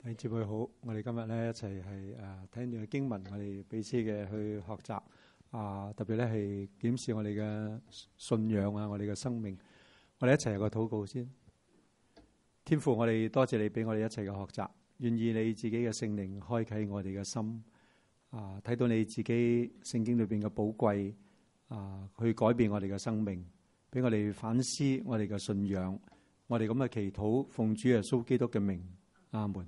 弟兄姊妹好，我哋今日咧一齊係聽段經文，我哋彼此嘅去學習特別咧係檢視我哋嘅信仰我哋嘅生命。我哋一齊有個禱告先。天父，我哋多謝你俾我哋一齊嘅學習，願意你自己嘅聖靈開啟我哋嘅心睇到你自己聖經裏邊嘅寶貴去改變我哋嘅生命，俾我哋反思我哋嘅信仰。我哋咁嘅祈禱，奉主耶穌基督嘅名，阿門。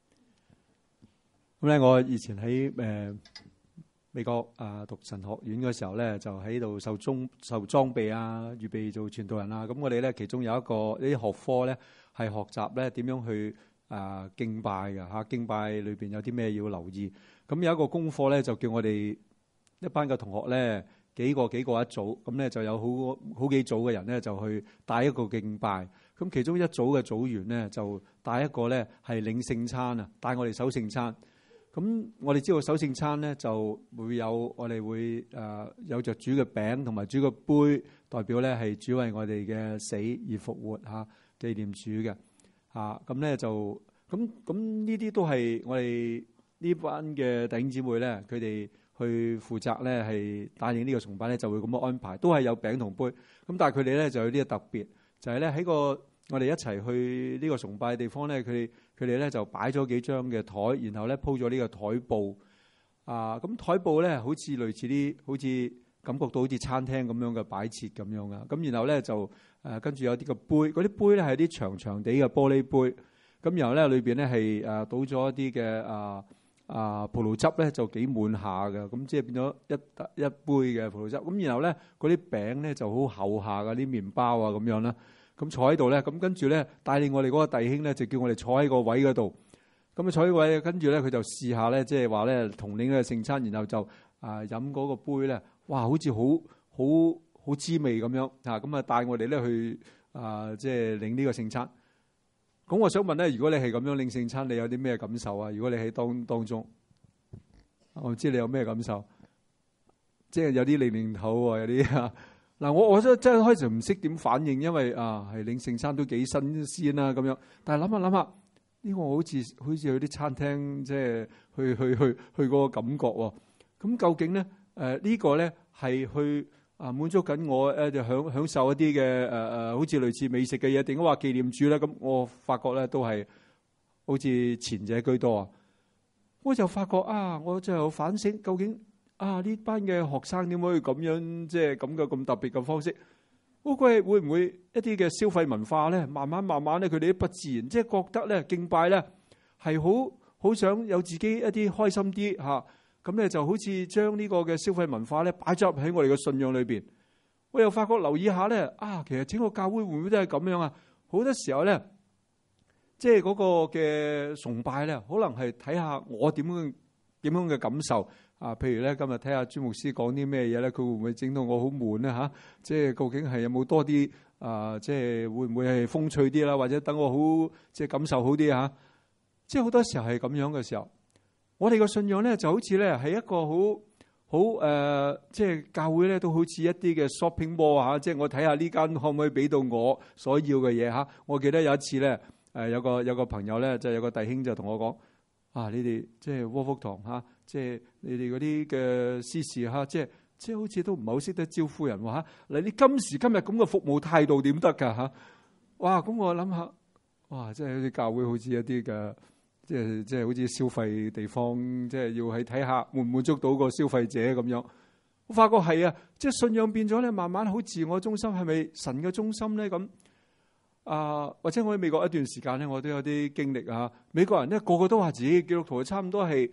咁咧，我以前喺美國讀神學院嘅時候咧，就喺度受裝備預備做傳道人咁我哋咧其中有一個呢啲學科咧，係學習咧點樣去敬拜嘅敬拜裏邊有啲咩要留意。咁有一個功課咧，就叫我哋一班嘅同學咧，幾個一組，咁咧就有好幾組嘅人咧，就去帶一個敬拜。咁其中一組嘅組員咧，就帶一個咧係領聖餐帶我哋守聖餐。咁我哋知道守聖餐咧，就會有我哋會有着主嘅餅同埋主嘅杯，代表咧係主為我哋嘅死而復活紀念主嘅咁咧就咁呢啲都係我哋呢班嘅弟兄姊妹咧，佢哋去負責咧係帶領呢個崇拜咧，就會咁樣安排，都係有餅同杯。咁但係佢哋咧就有啲特別，就係咧喺我哋一齊去呢個崇拜嘅地方咧，佢哋咧就擺咗幾張嘅台，然後咧鋪咗呢個台布咁台布咧好似類似啲，好似感覺到好似餐廳咁樣嘅擺設咁樣啊。咁然後咧就跟住有啲個杯，嗰啲杯咧係啲長長地嘅玻璃杯。咁然後咧裏邊咧係倒咗一啲嘅葡萄汁咧，就幾滿下嘅。咁即係變咗一杯嘅葡萄汁。咁然後咧嗰啲餅咧就好厚下嘅，啲麵包咁樣啦。咁坐喺度咧，咁跟住咧帶領我哋嗰個弟兄咧，就叫我哋坐喺個位嗰度。咁坐喺位，跟住咧佢就試下咧，即係話咧同領嘅聖餐，然後就飲嗰個杯咧，哇，好似好滋味咁樣咁帶我哋咧去即係領呢個聖餐。咁我想問咧，如果你係咁樣領聖餐，你有啲咩感受啊？如果你喺當中，我唔知你有咩感受，即係有啲擰頭有啲嗱，我真係開始唔識點反應，因為係領聖餐都幾新鮮啦咁樣。但係諗下，呢個好似去啲餐廳，即係去嗰個感覺喎。咁究竟咧呢個咧係去滿足緊我就享受一啲嘅好似類似美食嘅嘢，定係話紀念主咧？咁我發覺咧都係好似前者居多啊。我就發覺我就有反省，究竟呢班嘅學生點可以咁樣，即係咁特別嘅方式？嗰個會唔會一啲嘅消費文化咧，慢慢咧，佢哋都不自然，即係覺得咧敬拜咧係好想有自己一啲開心啲咁咧就好似將呢個嘅消費文化咧擺咗入喺我哋嘅信仰裏邊。我又發覺留意下咧，其實整個教會會唔會都係咁樣啊？好多時候咧，即係嗰個嘅崇拜咧，可能係睇下我點樣嘅感受。譬如咧，今日睇下朱牧師講啲咩嘢咧，佢會唔會整到我好悶咧？即係究竟係有冇多啲即係會唔會係風趣啲啦？或者等我好即係感受好啲即係好多時候係咁樣嘅時候，我哋個信仰咧就好似咧係一個好即係教會咧都好似一啲嘅 shopping mall 即係我睇下呢間可唔可以俾到我所要嘅嘢我記得有一次咧有個朋友咧，就有個弟兄就同我講你哋即係窩福堂即係你哋嗰啲嘅司事即係好似都唔係好識得招呼人喎嗱，你今時今日咁嘅服務態度點得㗎哇！咁我諗下，哇！即係好似教會好似一啲嘅，即係好似消費地方，即係要喺睇下滿唔滿足到個消費者咁樣。我發覺係即係信仰變咗咧，慢慢好自我中心，係咪神嘅中心咧咁？或者我喺美國一段時間咧，我都有啲經歷美國人咧個個都話自己基督徒，差唔多係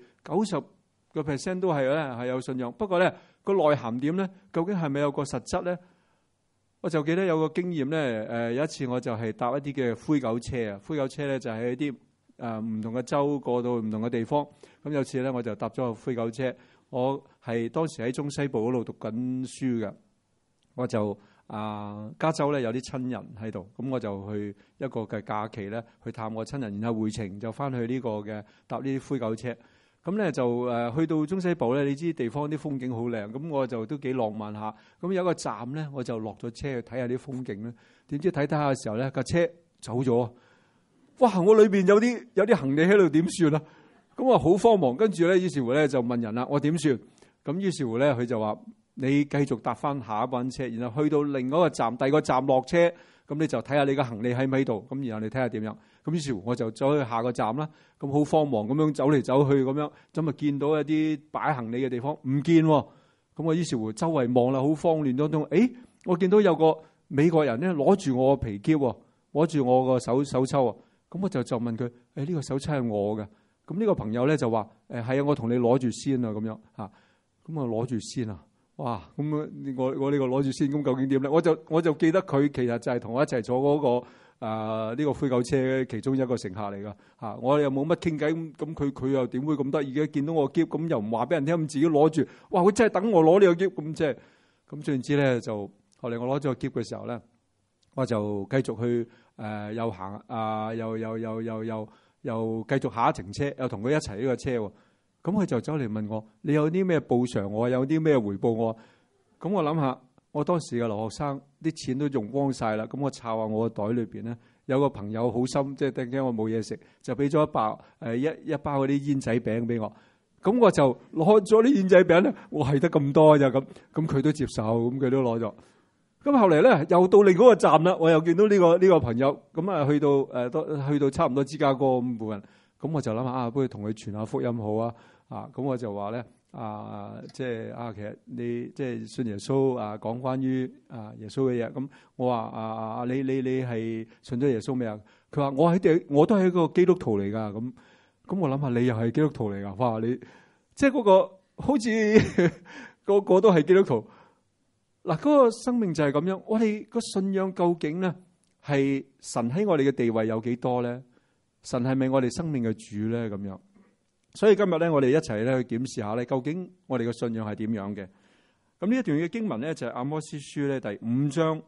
90% 都係咧係有信仰。不過咧個內涵點咧，究竟係咪有個實質咧？我就記得有個經驗咧，有一次我就係搭一啲嘅灰狗車灰狗車咧就係一啲唔同嘅州過到唔同嘅地方。咁有次咧我就搭咗個灰狗車，我係當時喺中西部嗰度讀緊書嘅，我就加州咧有啲親人喺度，咁我就去一個嘅假期咧去探我親人，然後回程就翻去呢個嘅搭呢啲灰狗車。咁咧就去到中西部咧，你知地方啲風景好靚，咁我就都幾浪漫下。咁有一個站咧，我就落咗車去睇下啲風景咧。點知睇下嘅時候咧，架車走咗。 哇！我裏邊有啲行李喺度點算啊？咁我好慌忙，跟住咧，於是乎咧就問人啦，我點算？咁於是乎咧，佢就話：你繼續搭翻下一班車，然後去到另外一個站，第二個站落車，咁你就睇下你嘅行李喺唔喺度，咁然後你睇下點樣。咁於是乎我就走去下個站啦。咁好慌忙咁樣走嚟走去咁樣，咁啊見到一啲擺行李嘅地方唔見喎。咁我於是乎周圍望啦，好慌亂當中，我見到有個美國人咧攞住我個皮篋喎，攞住我個手抽啊。咁我就問佢：呢個手抽係我嘅。咁呢個朋友咧就話：係啊，我同你攞住先啊，咁樣嚇。咁啊攞住先啊！哇！咁我呢個攞住先，咁究竟點咧？我就記得佢其實就係同我一齊坐嗰個呢個灰狗車其中一個乘客嚟噶嚇。我又冇乜傾偈，咁佢又點會咁得意嘅？見到我篋，咁又唔話俾人聽，咁自己攞住。哇！佢真係等我攞呢個篋，咁即係咁。總言之咧，就後嚟我攞咗個篋嘅時候咧，我就繼續去又行又繼續下一程車，又同佢一齊呢個車喎。咁佢就走嚟問我：你有啲咩報償我？有啲咩回報我？咁我諗下，我當時嘅留學生啲錢都用光晒啦。咁我抄下我個袋裏邊咧，有個朋友好心，即係突然間我冇嘢食，就俾咗一包嗰啲煙仔餅俾我。咁我就攞咗啲煙仔餅咧，我係得咁多咋咁？咁佢都接受，咁佢都攞咗。咁後嚟咧，又到另一個站啦，我又見到呢個朋友，咁啊去到差唔多芝加哥咁附近。咁我就諗下不如同佢傳下福音好啊！咁我就話咧其實你即係信耶穌講關於耶穌嘅嘢。咁我話你係信咗耶穌未啊？佢話我都係一個基督徒嚟噶。咁我諗下你又係基督徒嚟噶？哇！你即係嗰個好似個個都係基督徒嗱，嗰個生命就係咁樣。我哋個信仰究竟咧係神喺我哋嘅地位有幾多咧？神係咪我哋生命嘅主咧？咁樣，所以今日咧，我哋一齊咧去檢視下咧，究竟我哋嘅信仰係點樣嘅？咁呢一段嘅經文咧，就係阿摩司書咧第5章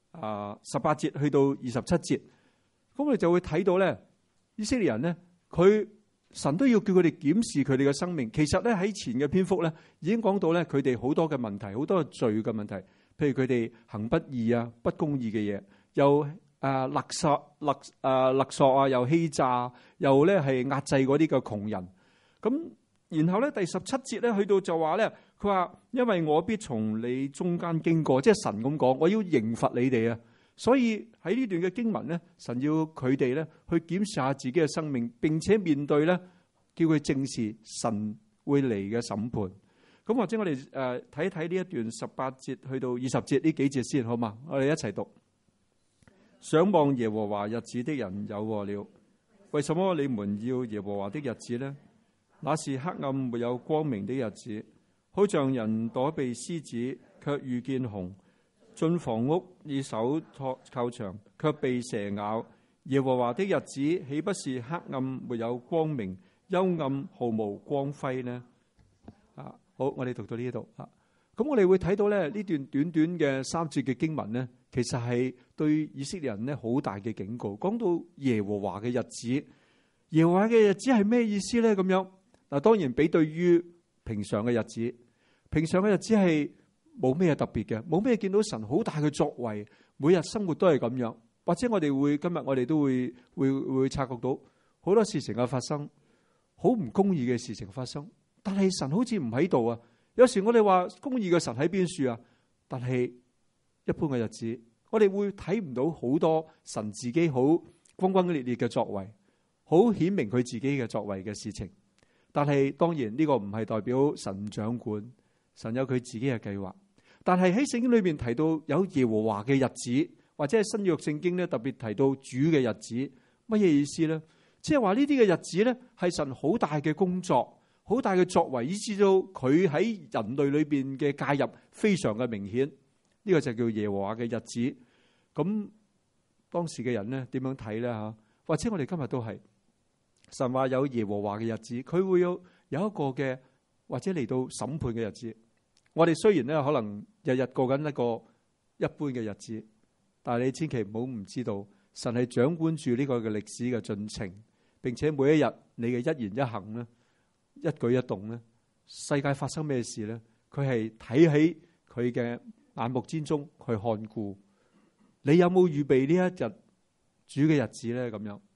18節去到27節。咁我哋就會睇到咧，以色列人咧，神都要叫佢哋檢視佢哋嘅生命。其實咧喺前嘅篇幅咧，已經講到咧佢哋好多嘅問題，好多嘅罪嘅問題，譬如佢哋行不義不公義嘅嘢，又勒索又欺詐，又咧係壓制嗰啲嘅窮人。咁然後咧第17節咧去到就話咧，佢話因為我必從你中間經過，即係神咁講，我要刑罰你哋啊。所以喺呢段嘅經文咧，神要佢哋咧去檢視下自己嘅生命，並且面對咧叫佢正視神會嚟嘅審判。咁或者我哋睇一睇呢一段18節去到20節呢幾節先好嘛？我哋一齊讀。想望耶和華日子的人有禍了。為什麼你們要耶和華的日子呢？那是黑暗沒有光明的日子，好像人躲避獅子，卻遇見熊；進房屋以手靠牆，卻被蛇咬。耶和華的日子豈不是黑暗沒有光明，幽暗毫無光輝呢？好，我哋讀到呢度。咁我哋會睇到咧呢段短短嘅3節嘅經文呢，其實係對以色列人呢好大嘅警告。講到耶和華嘅日子，耶和華嘅日子係咩意思咧？咁樣嗱，當然比對於平常嘅日子，平常嘅日子係冇咩特別嘅，冇咩見到神好大嘅作為，每日生活都係咁樣。或者我哋今日我哋都會察覺到好多事情嘅發生，好唔公義嘅事情發生，但係神好似唔喺度啊。有時我哋話公義嘅神喺邊處啊？但係一般嘅日子，我哋會睇唔到好多神自己好轟轟烈烈嘅作為，好顯明佢自己嘅作為嘅事情。但係當然呢個唔係代表神唔掌管，神有佢自己嘅計劃。但係喺聖經裏邊提到有耶和華嘅日子，或者係新約聖經咧特別提到主嘅日子，乜嘢意思咧？即係話呢啲嘅日子咧係神好大嘅工作，好大嘅作為，以至到佢喺人類裏邊嘅介入非常嘅明顯。呢個就叫耶和華嘅日子。咁當時嘅人咧點樣睇咧吓？或者我哋今日都係神話有耶和華嘅日子，佢會有一個嘅或者嚟到審判嘅日子。我哋雖然咧可能日日過緊一個一般嘅日子，但係你千祈唔好唔知道神係掌管住呢個嘅歷史嘅進程，並且每一日你嘅一言一行咧，一舉一動咧，世界發生咩事咧，佢係睇喺佢嘅眼目之中去看顧。你有冇預備呢一日主嘅日子咧？咁樣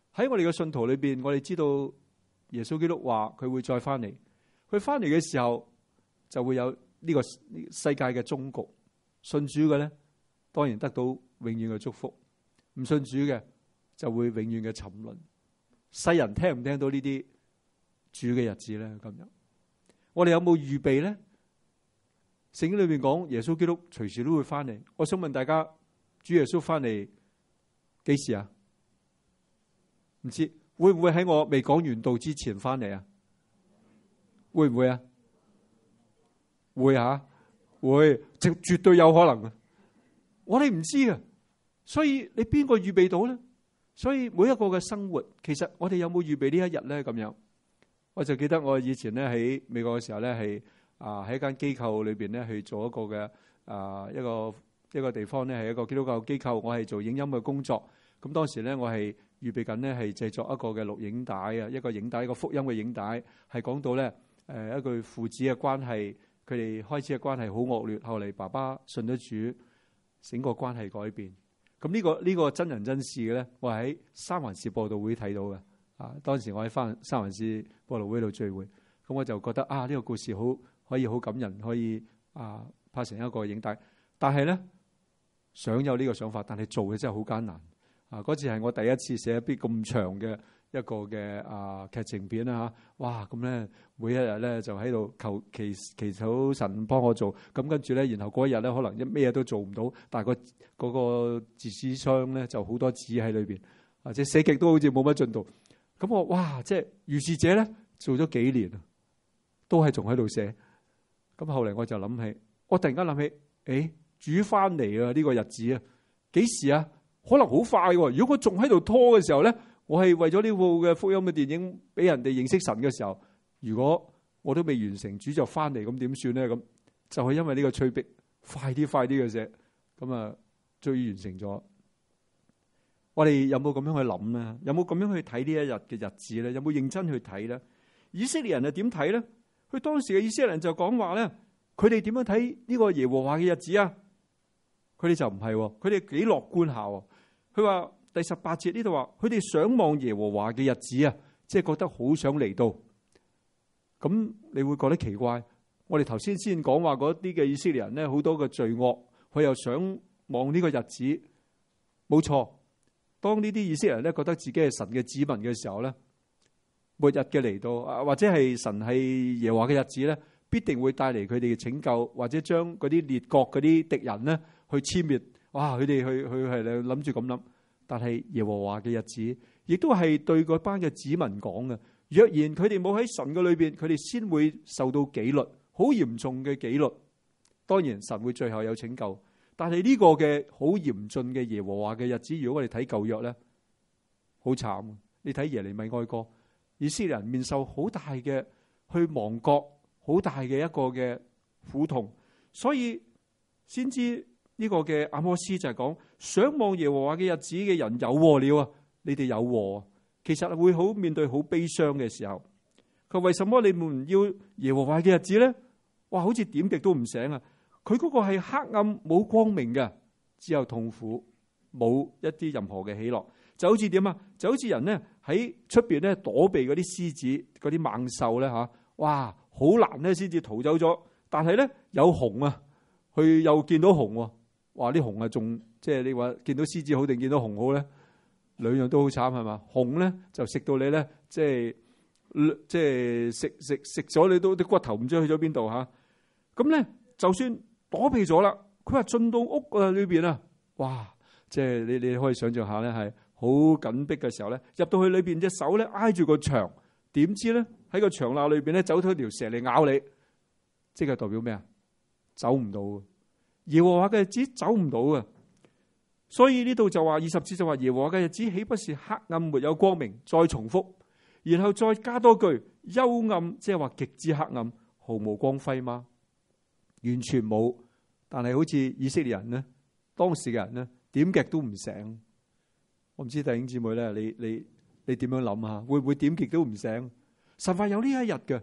喺我哋嘅信徒裏邊，我哋知道耶穌基督話佢會再翻嚟，佢翻嚟嘅時候就會有呢個世界嘅終局。信主嘅咧，當然得到永遠嘅祝福；唔信主嘅就會永遠嘅沉淪。世人聽唔聽到呢啲主嘅日子咧？今日我哋有冇預備咧？聖經裏面講耶穌基督隨時都會翻嚟。我想問大家，主耶穌翻嚟幾時啊？唔知會唔會喺我未講完道之前翻嚟啊？會唔會啊？會啊？會，絕對有可能啊！我哋唔知啊，所以你邊個預備到咧？所以每一個嘅生活，其實我哋有冇預備呢一日咧？咁樣，我就記得我以前咧喺美國嘅時候咧，係喺一間機構裏邊咧去做一個嘅一個地方咧，係一個基督教機構，我係做影音嘅工作。咁當時咧，我係預備緊咧係製作一個嘅錄影帶啊，一個影帶，一個福音嘅影帶，係講到咧一句父子嘅關係。佢哋開始嘅關係好惡劣，後嚟爸爸信咗主，整個關係改變。咁呢個真人真事嘅咧，我喺三環市播道會睇到嘅。當時我喺三環市播道會度聚會，咁我就覺得呢個故事可以好感人，可以拍成一個影帶。但係咧，想有呢個想法，但係做嘅真係好艱難。嗰次係我第一次寫一啲咁長嘅一個嘅劇情片啦嚇，哇！咁咧每一日咧就喺度祈禱神幫我做，咁跟住咧，然後嗰一日咧可能咩嘢都做唔到，但係嗰個字紙箱咧就好多紙喺裏邊，或者寫極都好似冇乜進度。咁我哇，即係如是者咧做咗幾年，都係仲喺度寫。咁後嚟我就諗起，我突然間諗起，主翻嚟啊！呢個日子啊，幾時啊？可能好快喎。如果我仲喺度拖嘅時候咧，我係為咗呢部嘅福音嘅電影俾人哋認識神嘅時候，如果我都未完成，主就翻嚟，咁點算咧？咁就係因為呢個催逼，快啲嘅啫。咁啊，終於完成咗。我哋有冇咁樣去諗咧？有冇咁樣去睇呢一日嘅日子咧？有冇認真去睇咧？以色列人係點睇咧？佢當時嘅以色列人就講話咧，佢哋點樣睇呢個耶和華嘅日子啊？佢哋就唔係，佢哋幾樂觀下。佢話第18節呢度話，佢哋想望耶和華嘅日子啊，即係覺得好想嚟到。咁你會覺得奇怪？我哋頭先講話嗰啲嘅以色列人咧，好多嘅罪惡，佢又想望呢個日子。冇錯，當呢啲以色列人咧覺得自己係神嘅子民嘅時候咧，末日嘅嚟到，或者係神係耶和華嘅日子咧，必定會帶嚟佢哋嘅拯救，或者將嗰啲列國嗰啲敵人咧去殲滅。哇！佢哋去係諗住咁諗，但係耶和華嘅日子，亦都係對嗰班嘅子民講嘅。若然佢哋冇喺神嘅裏邊，佢哋先會受到紀律，好嚴重嘅紀律。當然神會最後有拯救，但係呢個嘅好嚴峻嘅耶和華嘅日子，如果我哋睇舊約咧，好慘。你睇耶利米哀歌，以色列人面受好大嘅去亡國，好大嘅一個嘅苦痛，所以先知。呢個嘅阿摩司就係講，想望耶和華嘅日子嘅人有禍了啊！你哋有禍，其實會好面對好悲傷嘅時候。佢為什麼你們唔要耶和華嘅日子咧？哇！好似點極都唔醒啊！佢嗰個係黑暗冇光明嘅，只有痛苦，冇一啲任何嘅喜樂。就好似點啊？就好似人咧喺出邊咧躲避嗰啲獅子、嗰啲猛獸咧嚇，哇！好難咧先至逃走咗。但係咧有熊啊，佢又見到熊喎。話啲熊啊，仲即係你話見到獅子好定見到熊好咧？兩樣都好慘係嘛？熊咧就食到你咧，即係食咗你都啲骨頭唔知去咗邊度嚇。咁咧就算躲避咗啦，佢話進到屋啊裏邊啊，哇！即係你可以想象下咧，係好緊迫嘅時候咧，入到去裏邊隻手咧挨住個牆，點知咧喺個牆罅裏邊咧走出條蛇嚟咬你，即係代表咩啊？走唔到。耶和華嘅日子走唔到啊，所以呢度就話20節就話耶和華嘅日子豈不是黑暗沒有光明？再重複，然後再加多句幽暗，即係話極之黑暗，毫無光輝嗎？完全冇。但係好似以色列人呢，當時嘅人呢，點極都唔醒。我唔知弟兄姊妹咧，你點樣諗啊？會唔會點極都唔醒？神話有呢一日嘅，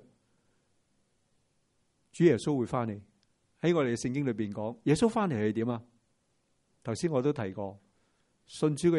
主耶穌會翻嚟。喺我哋嘅聖經裏邊講，耶穌翻嚟係點啊？頭先我都提過，信主嘅人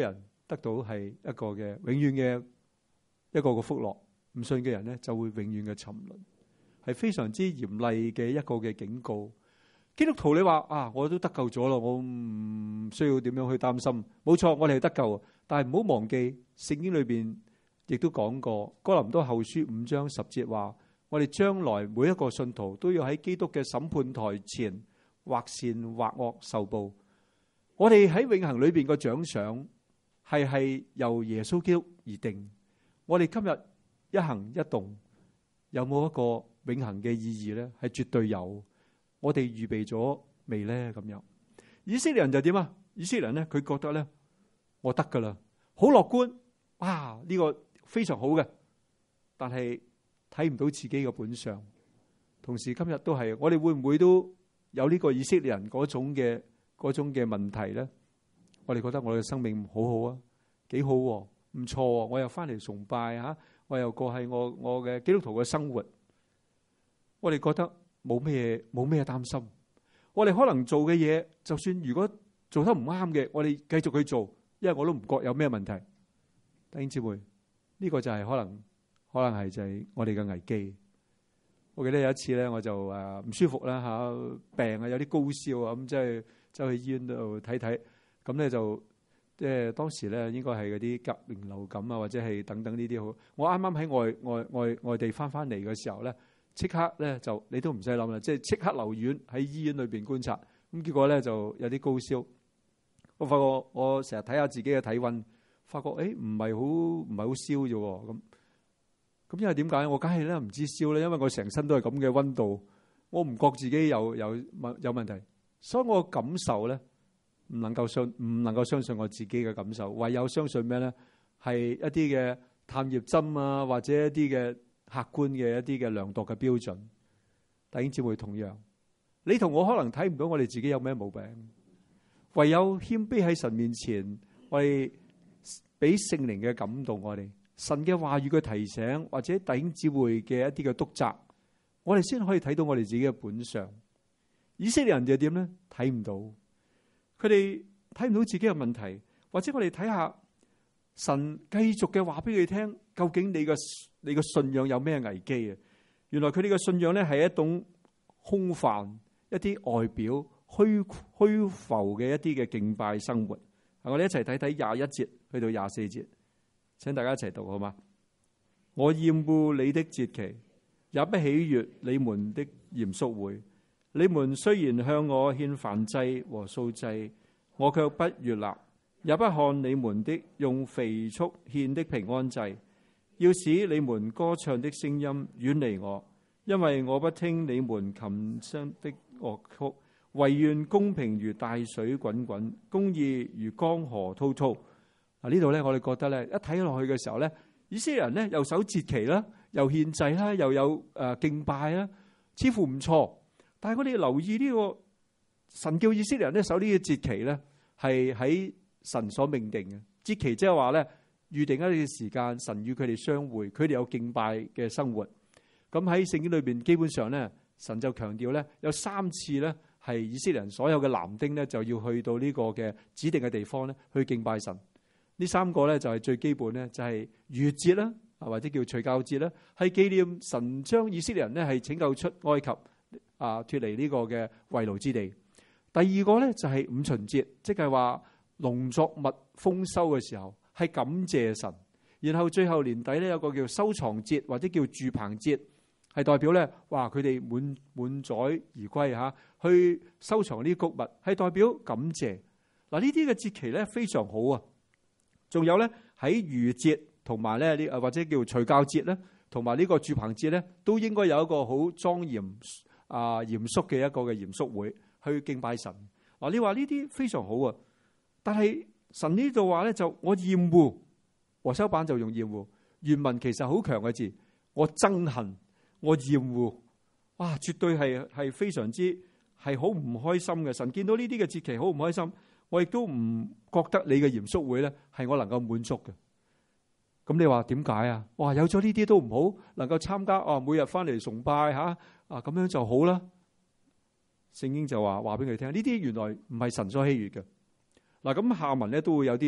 得到係一個嘅永遠嘅一個嘅福樂，唔信嘅人咧就會永遠嘅沉淪，係非常之嚴厲嘅一個嘅警告。基督徒你話啊，我都得救咗咯，我唔需要點樣去擔心。冇錯，我哋係得救，但係唔好忘記聖經裏邊亦都講過，哥林多後書5章10節話，我哋將來每一個信徒都要喺基督嘅審判台前，或善或惡受報。我哋喺永恆裏邊個獎賞係由耶穌基督而定。我哋今日一行一動有冇一個永恆嘅意義呢？係絕對有。我哋預備咗未呢？咁樣以色列人就點啊？以色列人呢，佢覺得呢，我得噶啦，好樂觀，哇！呢個非常好嘅，但係睇唔到自己嘅本相。同時今日都係，我哋會唔會都有呢個以色列人嗰種嘅問題呢？我哋覺得我哋嘅生命好好啊，幾好喎，唔錯喎，我又翻嚟崇拜嚇，我又過係我嘅基督徒嘅生活。我哋覺得冇咩擔心。我哋可能做嘅嘢，就算如果做得唔啱嘅，我哋繼續去做，因為我都唔覺有咩問題。弟兄姊妹，呢個就係可能係就係我哋嘅危機。我記得有一次咧，我就唔舒服啦嚇，病啊，有啲高燒啊，咁即係走去醫院度睇睇，咁咧就即係當時咧應該係嗰啲甲型流感啊，或者係等等呢啲好。我啱啱喺外地翻嚟嘅時候咧，即刻咧就你都唔使諗啦，即係即刻留院喺醫院裏邊觀察。咁結果咧就有啲高燒。我發覺我成日睇下自己嘅體溫，發覺唔係好燒啫喎。咁因為點解？我梗係咧唔知燒咧，因為我成身都係咁嘅溫度，我唔覺自己有問題，所以我感受咧唔能夠相信我自己嘅感受，唯有相信咩咧？係一啲嘅探熱針啊，或者一啲嘅客觀嘅一啲嘅量度嘅標準。弟兄姊妹同樣，你同我可能睇唔到我哋自己有咩毛病，唯有謙卑喺神面前，我哋俾聖靈嘅感動我哋。神嘅話語嘅提醒，或者弟兄姊妹嘅一啲嘅督責，我哋先可以睇到我哋自己嘅本相。以色列人就點咧？睇唔到，佢哋睇唔到自己嘅問題，或者我哋睇下神繼續嘅話俾佢聽，究竟你嘅信仰有咩危機啊？原來佢哋嘅信仰咧係一種空泛、一啲外表虛浮嘅一啲嘅敬拜生活。我哋一齊睇睇21節去到24節。請大家一齊讀好嗎？我厭惡你的節期，也不喜悅你們的嚴肅會。你們雖然向我獻燔祭和素祭，我卻不悅納，也不看你們的用肥畜獻的平安祭。要使你們歌唱的聲音遠離我，因為我不聽你們琴聲的樂曲。惟願公平如大水滾滾，公義如江河滔滔。呢度咧，我哋覺得咧，一睇落去嘅時候咧，以色列人咧又守節期啦，又獻祭啦，又有敬拜啦，似乎唔錯。但係我哋留意呢個神叫以色列人咧守呢個節期咧，係喺神所命定嘅節期，即係話咧預定一啲時間，神與佢哋相會，佢哋有敬拜嘅生活。咁喺聖經裏邊，基本上咧，神就強調咧有3次咧係以色列人所有嘅男丁咧就要去到呢個嘅指定嘅地方咧去敬拜神。呢3個咧就係最基本咧，就係逾越節啦，或者叫除酵節啦，係紀念神將以色列人咧係拯救出埃及脫離呢個嘅為奴之地。第2個咧就係五旬節，即係話農作物豐收嘅時候係感謝神。然後最後年底咧有個叫收藏節或者叫住棚節，係代表咧哇佢哋滿載而歸嚇，去收藏呢啲穀物，係代表感謝。嗱呢啲嘅節期咧非常好啊！仲有咧喺逾越節同埋咧呢或者叫除酵節咧，同埋呢個住棚節咧，都應該有一個好莊嚴嚴肅嘅一個嘅嚴肅會去敬拜神。嗱，你話呢啲非常好啊，但係神呢度話咧就我厭惡，和修版就用厭惡，原文其實好強嘅字，我憎恨，我厭惡，哇，絕對係非常之係好唔開心嘅。神見到呢啲嘅節期好唔開心。我亦都唔覺得你嘅嚴肅會咧係我能夠滿足嘅。咁你話點解啊？哇，有咗呢啲都唔好，能夠參加每日翻嚟崇拜咁樣就好啦。聖經就話俾佢聽，呢啲原來唔係神所喜悅嘅。嗱，咁下文咧都會有啲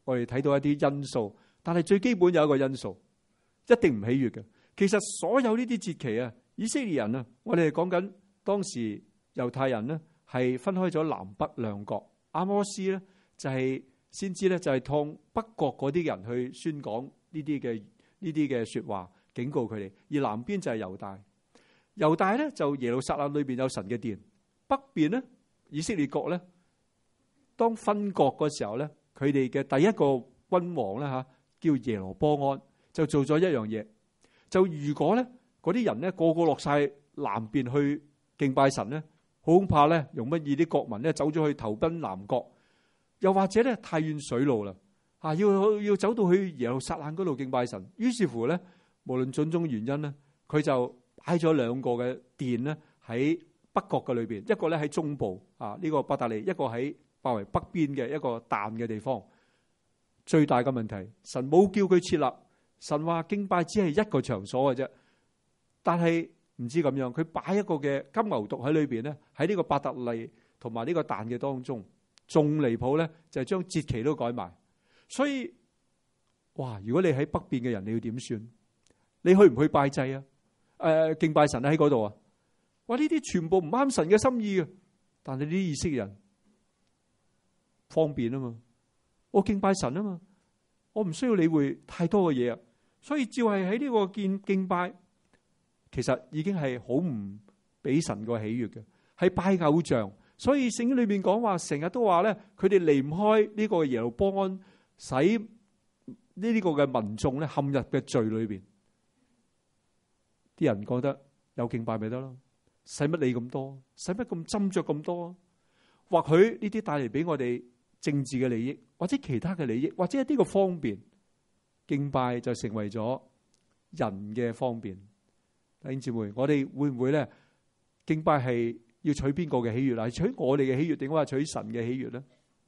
我哋睇到一啲因素，但係最基本有一個因素，一定唔喜悅嘅。其實所有呢啲節期啊，以色列人啊，我哋係講緊當時猶太人呢，係分開咗南北兩國。阿摩斯咧就係先知咧，就係向北國嗰啲人去宣講呢啲嘅說話，警告佢哋。而南邊就係猶大，猶大咧就耶路撒冷裏邊有神嘅殿，北邊咧以色列國咧，當分國嗰時候咧，佢哋嘅第一個君王咧吓，叫耶羅波安，就做咗一樣嘢。就如果咧嗰啲人咧個個落晒南邊去敬拜神咧，好恐怕咧容乜易啲國民咧走咗去投奔南國，又或者咧太遠水路啦，要走到去耶路撒冷嗰度敬拜神。於是乎咧，無論種種原因咧，佢就擺咗兩個嘅殿咧喺北國嘅裏邊，一個咧喺中部呢個伯特利，一個喺包圍北邊嘅一個但嘅地方。最大嘅問題，神冇叫佢設立，神話敬拜只係一個場所嘅啫。但係唔知咁樣，佢擺一個嘅金牛犢喺裏邊咧，喺呢個伯特利同埋呢個但嘅當中，仲離譜咧就係將節期都改埋。所以哇，如果你喺北邊嘅人，你要點算？你去唔去拜祭啊？敬拜神喺嗰度啊？哇！呢啲全部唔啱神嘅心意啊！但係呢啲以色列人方便啊嘛，我敬拜神啊嘛，我唔需要理會太多嘅嘢啊。所以照係喺呢個敬拜，其實已經係好唔俾神個喜悅嘅，係拜偶像。所以聖經裏面講話，成日都話咧，佢哋離唔開呢個耶羅波安，使呢個嘅民眾咧陷入嘅罪裏邊。啲人覺得有敬拜咪得咯，使乜理咁多？使乜咁斟酌咁多？或許呢啲帶嚟俾我哋政治嘅利益，或者其他嘅利益，或者一啲嘅方便，敬拜就成為咗人嘅方便。弟兄姊妹，我哋會唔會咧敬拜係要取邊個嘅喜悅啊？係取我哋嘅喜悅，定話取神嘅喜悅咧？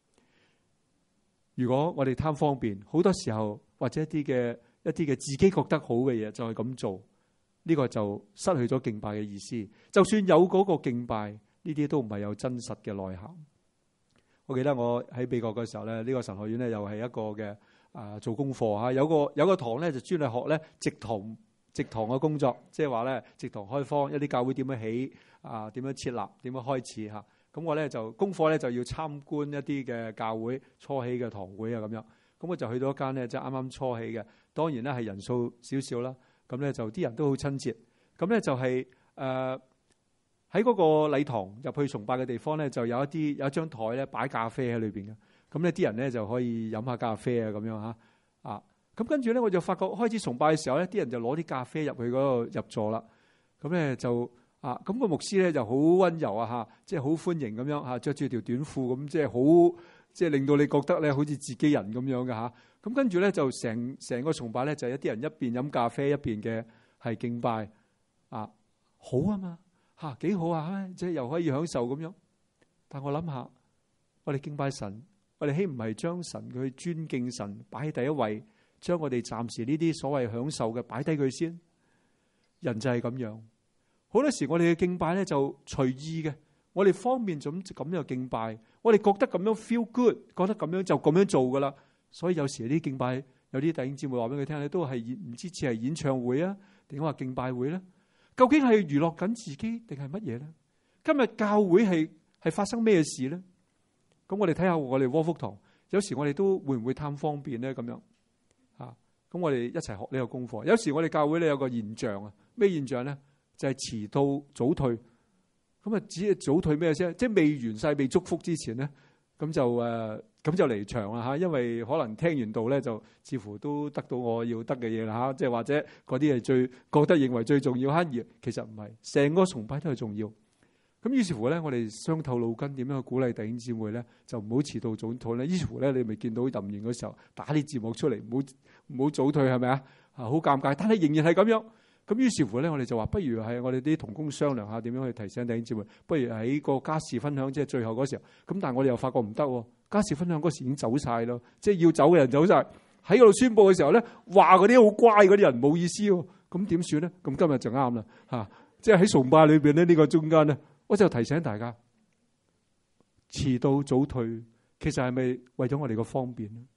如果我哋貪方便，好多時候或者一啲嘅自己覺得好嘅嘢就係咁做，呢個就失去咗敬拜嘅意思。就算有嗰個敬拜，呢啲都唔係有真實嘅內涵。我記得我喺美國嘅時候咧，呢個神學院咧又係一個嘅做功課嚇，有個堂咧就專係學咧植堂嘅工作，即係話咧植堂開荒，一啲教會點樣起點樣設立，點樣開始嚇。咁我咧就功課咧就要參觀一啲嘅教會初起嘅堂會啊咁樣。咁我就去到一間咧即係啱啱初起嘅，當然咧係人數少少啦。咁咧就啲人都好親切。咁咧就係喺嗰個禮堂入去崇拜嘅地方咧，就有一張台咧擺咖啡喺裏邊嘅。咁咧啲人咧就可以飲下咖啡啊咁樣嚇咁跟住咧我就發覺開始崇拜嘅時候咧，啲人就攞啲咖啡入去嗰度入座啦。咁咧就咁個牧師咧就好溫柔啊即係好歡迎咁樣著住條短褲咁，即係好即係令到你覺得咧好似自己人咁樣嘅嚇。咁跟住咧就成個崇拜咧就係一啲人一邊飲咖啡一邊嘅係敬拜好啊嘛幾好啊，即係又可以享受咁樣。但我諗下，我哋敬拜神，我哋豈唔係將神佢尊敬神擺喺第一位，將我哋暫時呢啲所謂享受嘅擺低佢先？人就係咁樣，好多時我哋嘅敬拜咧就隨意嘅，我哋方便咁樣敬拜，我哋覺得咁樣 feel good， 覺得咁樣就咁樣做噶啦。所以有時啲敬拜，有啲弟兄姊妹話俾佢聽咧，都係唔知似係演唱會啊，定話敬拜會咧？究竟係娛樂緊自己定係乜嘢咧？今日教會係發生咩事咧？咁我哋睇下我哋窩福堂，有時我哋都會唔會貪方便咧？咁樣咁我哋一齊學呢個功課。有時我哋教會咧有個現象啊，咩現象咧？就係遲到早退。咁只係早退咩先？即係未完晒未祝福之前咧，咁就離場啦嚇。因為可能聽完道咧，就似乎都得到我要得嘅嘢啦嚇。即係或者嗰啲係最覺得認為最重要而其實唔係，成個崇拜都係重要。咁於是乎咧，我哋傷透腦筋，點樣去鼓勵弟兄姊妹咧？就唔好遲到早退咧。於是乎咧，你咪見到任完嗰時候打啲字幕出嚟，唔好早退係咪啊？好尷尬，但係仍然係咁樣。咁於是乎咧，我哋就話不如係我哋啲同工商量下點樣去提醒弟兄姊妹。不如喺個家事分享，即係最後嗰時候。咁但係我哋又發覺唔得喎，家事分享嗰時已經走晒咯，即係要走嘅人走晒。喺嗰度宣佈嘅時候咧，話嗰啲好乖嗰啲人冇意思喎。咁點算咧？咁今日就啱啦即係喺崇拜裏邊咧，呢個中間咧，我就提醒大家，遲到早退其實係咪為咗我哋個方便咧？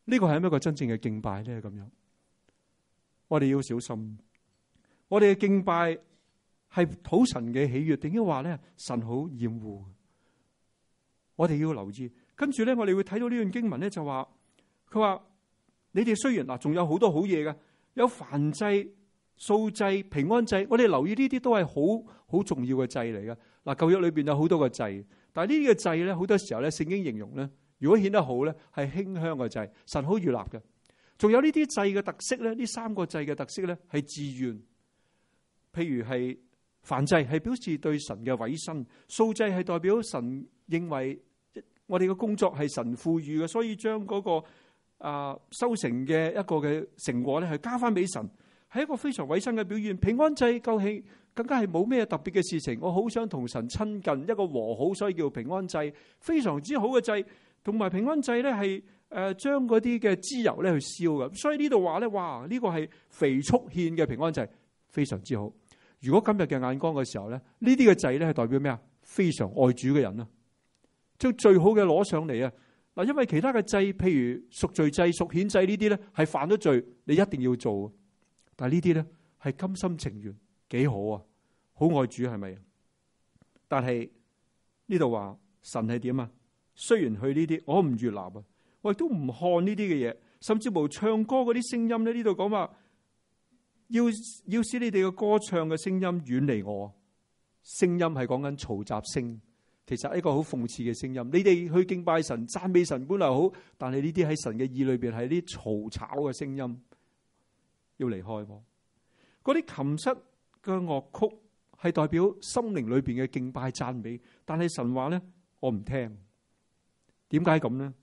呢個係一個真正嘅敬拜咧？咁樣，我哋要小心，我哋嘅敬拜係討神嘅喜悅，定係話咧神好厭惡？我哋要留意。跟住咧，我哋會睇到呢段經文咧，就話佢話你哋雖然嗱，仲有好多好嘢嘅，有燔祭、素祭、平安祭，我哋留意呢啲都係好重要嘅祭嚟嘅。嗱，舊約裏邊有好多個祭，但係呢啲嘅祭咧，好多時候咧，聖經形容咧，如果顯得好咧，係馨香嘅祭，神好悅納嘅。仲有呢啲祭嘅特色咧，呢三個祭嘅特色咧係自願，譬如係燔祭係表示對神嘅委身，素祭係代表神認為我哋嘅工作係神賦予嘅，所以將嗰個收成嘅一個嘅成果咧，係交翻俾神，係一個非常委身嘅表現。平安祭究竟更加係冇咩特別嘅事情，我好想同神親近，一個和好，所以叫平安祭，非常之好嘅祭。同埋平安祭咧係將嗰啲嘅脂油咧去燒嘅，所以呢度話咧，哇，呢個係肥畜獻嘅平安祭，非常之好。如果今日嘅眼光嘅時候咧，呢啲嘅祭咧係代表咩啊？非常愛主嘅人啊，將最好嘅攞上嚟啊！嗱，因為其他嘅祭，譬如贖罪祭、贖愆祭呢啲咧，係犯咗罪，你一定要做。但係呢啲咧係甘心情願，幾好啊！好愛主係咪？但係呢度話神係點啊？雖然佢呢啲我唔悅納啊，我亦都唔看呢啲嘅嘢，甚至無唱歌嗰啲聲音咧。呢度講話要使你哋嘅歌唱嘅聲音遠離我。聲音係講緊嘈雜聲，其實係一個好諷刺嘅聲音。你哋去敬拜神、讚美神本來好，但係呢啲喺神嘅意裏邊係啲嘈吵嘅聲音，要離開我。嗰啲琴瑟嘅樂曲係代表心靈裏邊嘅敬拜讚美，但係神話咧，我唔聽。點解咁呢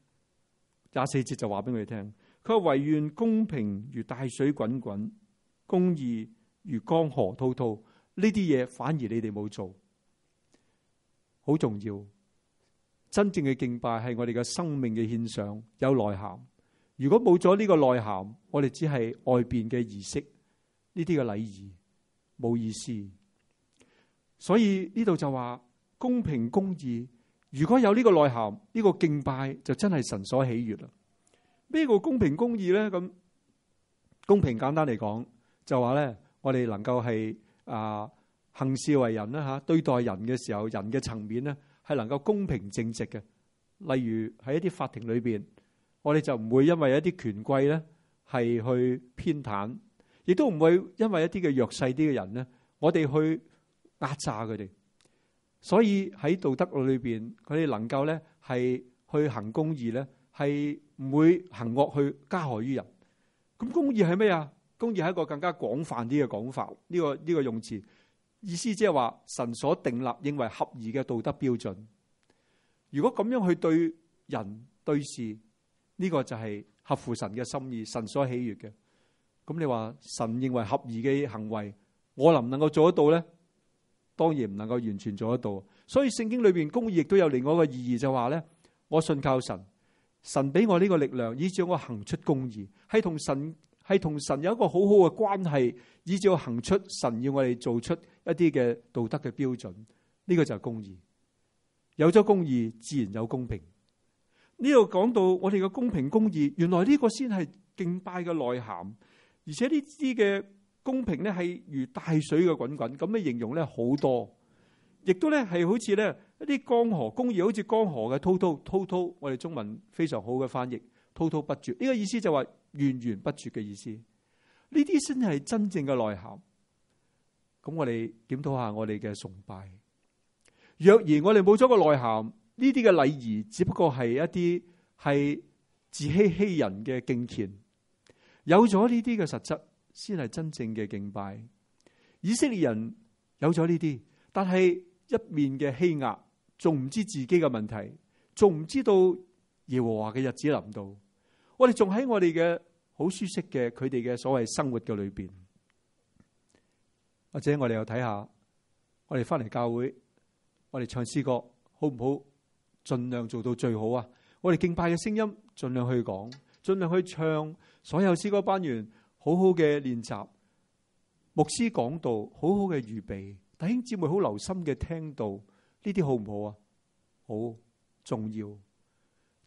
？24節就話俾佢哋聽，佢話唯願公平如大水滾滾，公義如江河滔滔。呢啲嘢反而你哋冇做，好重要。真正嘅敬拜係我哋嘅生命嘅獻上，有內涵。如果冇咗呢個內涵，我哋只係外邊嘅儀式，呢啲嘅禮儀冇意思。所以呢度就話公平公義，如果有呢個內涵，呢個敬拜就真係神所喜悅啦。咩叫公平公義呢？咁公平簡單嚟講，就話咧，我哋能夠係行事為人啦吓，對待人嘅時候，人嘅層面咧係能夠公平正直嘅。例如喺一啲法庭裏邊，我哋就唔會因為一啲權貴咧係去偏袒，亦都唔會因為一啲嘅弱勢啲嘅人咧，我哋去壓榨佢哋。所以喺道德裏邊，佢哋能夠咧係去行公義咧，係唔會行惡去加害於人。咁公義係咩啊？公義係一個更加廣泛啲嘅講法，呢個用詞意思即係話神所定立認為合宜嘅道德標準。如果咁樣去對人對事，呢個就係合乎神嘅心意，神所喜悅嘅。咁你話神認為合宜嘅行為，我能唔能夠做得到呢？當然唔能夠完全做得到。所以聖經裏邊公義亦都有另外一個意義，就話咧，我信靠神，神俾我呢個力量，以致我行出公義，係同神有一個好好嘅關係，以致我行出神要我哋做出一啲嘅道德嘅標準。呢個就係公義。有咗公義，自然有公平。呢度講到我哋嘅公平公義，原來呢個先係敬拜嘅內涵。而且呢啲嘅公平咧係如大水嘅滾滾，咁嘅形容咧好多，亦都咧係好似咧一啲江河，公義好似江河嘅滔滔。我哋中文非常好嘅翻譯，滔滔不絕。呢個意思就話源源不絕嘅意思。呢啲先係真正嘅內涵。咁我哋檢討下我哋嘅崇拜。若然我哋冇咗個內涵，呢啲嘅禮儀只不過係一啲係自欺欺人嘅敬虔。有咗呢啲嘅實質，先係真正嘅敬拜。以色列人有咗呢啲，但係一面嘅欺壓，仲唔知自己嘅問題，仲唔知道耶和華嘅日子臨到。我哋仲喺我哋嘅好舒適嘅佢哋嘅所謂生活嘅裏邊，或者我哋又睇下，我哋翻嚟教會，我哋唱詩歌好唔好？盡量做到最好啊！我哋敬拜嘅聲音盡量去講，盡量去唱。所有詩歌班員好好嘅練習，牧師講道好好嘅預備，弟兄姊妹好留心嘅聽道，呢啲好唔好啊？好重要。